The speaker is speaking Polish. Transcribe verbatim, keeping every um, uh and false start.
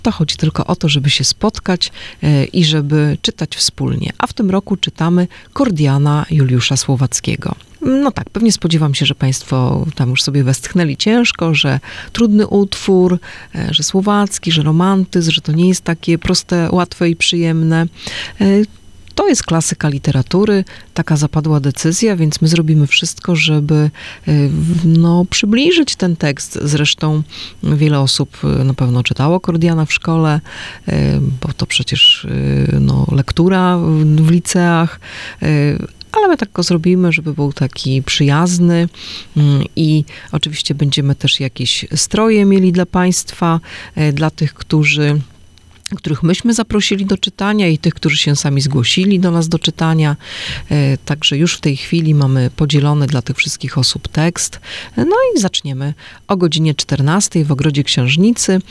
To chodzi tylko o to, żeby się spotkać e, i żeby czytać wspólnie. A w tym roku czytamy Kordiana Juliusza Słowackiego. No tak, pewnie spodziewam się, że państwo tam już sobie westchnęli ciężko, że trudny utwór, e, że słowacki, że romantyzm, że to nie jest takie proste, łatwe i przyjemne. E, To jest klasyka literatury, taka zapadła decyzja, więc my zrobimy wszystko, żeby no, przybliżyć ten tekst. Zresztą wiele osób na pewno czytało Kordiana w szkole, bo to przecież no, lektura w liceach, ale my tak go zrobimy, żeby był taki przyjazny i oczywiście będziemy też jakieś stroje mieli dla państwa, dla tych, którzy których myśmy zaprosili do czytania i tych, którzy się sami zgłosili do nas do czytania. Także już w tej chwili mamy podzielony dla tych wszystkich osób tekst. No i zaczniemy o godzinie czternastej w Ogrodzie Książnicy.